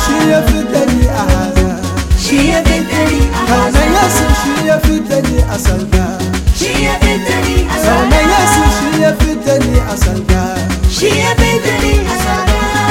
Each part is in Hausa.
shi ya fitani a haza, shi ya fitani a kauna haza, Yesu shi ya fitani a salga, shi ya fitani a kauna salga, Yesu shi ya fitani a salga. shi ya fitani a salga.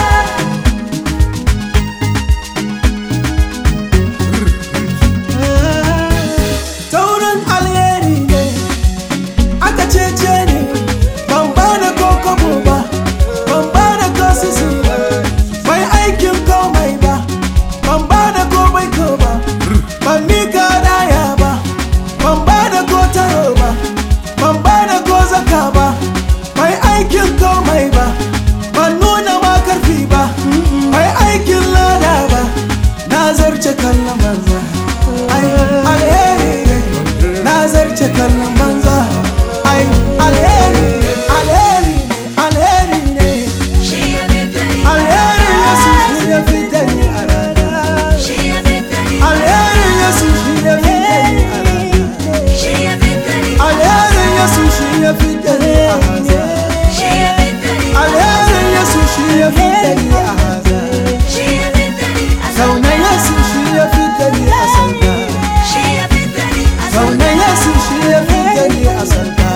Taurin alheri ne aka cece ni, ban ba da kokobo ba, ban ba da kosisi ba, bai aikin komai ba, ban ba da komai ko ba, ban mika daya ba, ban ba da kotaro ba, ban ba da ko zaka ba, bai aikin komai ba, ban nuna ma karfi ba, bai aikin lada ba, na zarce kallon banza. Ai alheri ne, na zarce kallon banza. Ai alheri ne, alheri ne, alheri ne, Shi ya fitani a alheri Yesu haza, shi ya fitani a rana. shi ya fitani a Alheri Yesu shi ya fitani a rana. shi ya fitani a Alheri Yesu shi ya fitani a haza. shi ya fitani a Alheri Yesu shi ya fitani a haza. shi ya fitani a Kauna Yesu shi ya fitani a salga. shi ya fitani a Kauna Yesu shi ya fitani a salga.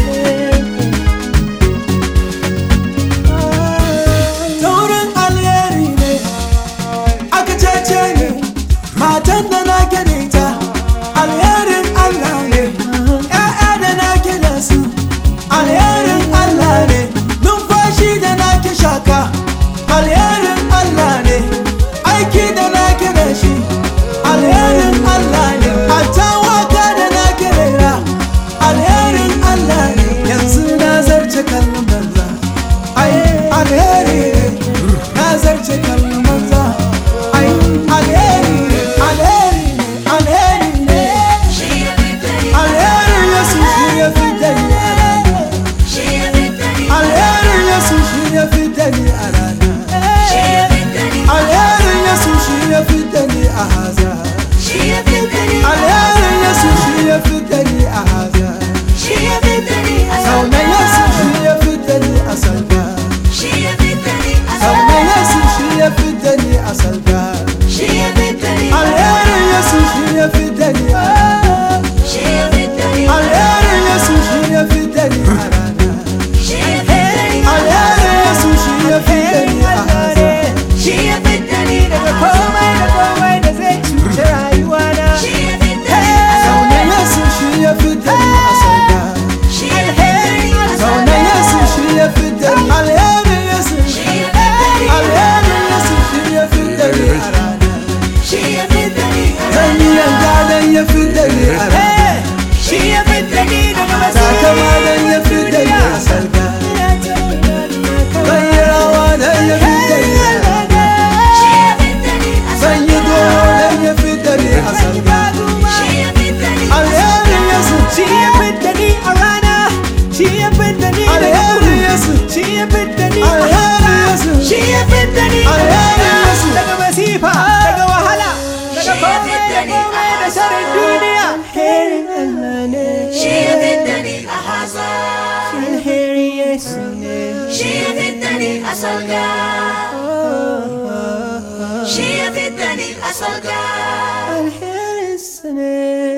Taurin alheri ne aka cece ni, matan da na gane ta alherin Allah ne, ƴaƴa da na gina su alherin Allah ne, numfashi da na ke shaka alherin Allah ne, aiki da na gina shi alherin Allah ne, hatta waka da na rera alherin Allah ne, yanzu na zarce kallon banza. Ai alheri ne, na zarce kallon banza. Ai alheri ne, alheri ne, alheri ne, shi ya fitani alheri Yesu shi ya fitani a rana. shi ya fitani Alheri Yesu shi ya fitani a rana. shi ya fitani Alheri Yesu shi ya fitani a haza. shi ya fitani Alheri Yesu shi ya fitani a haza. shi ya fitani a Kauna Yesu shi ya fitani a salga. shi ya fitani a Kauna Yesu shi ya fitani a salga. shi ya fitani Alheri Yesu shi ya fitani a rana. shi ya fitani Alheri Yesu shi ya fitani a rana. shi ya fitani Alheri Yesu shi ya fitani a haza. shi ya fitani daga komai da komai da zai cuci rayuwana. shi ya fitani Kauna Yesu shi ya fitani a salga. shi ya fitani Kauna Yesu shi ya fitani. Alheri Yesu shi ya fitani Alheri Yesu shi ya fitani a rana. shi ya fitani Zan yi yanga dan ya fitani a rana. Shi ya fitani daga Takama dan ya fitani a salga. Zan yi rawa dan ya fitani a rana. shi ya fitani Zan yi goro dan ya fitani a salga. shi ya fitani Alheri Yesu Shi ya fitani a rana. Shi ya fitani Alheri Yesu Shi ya fitani Alheri Yesu Shi ya fitani Alheri Yesu daga masifa, daga wahala, daga komai da komai da sharin duniya. Alherin Allah ne. shi ya fitani a haza Alherin Yesu ne. shi ya fitani a salga shi ya fitani a salga Alherin sa ne.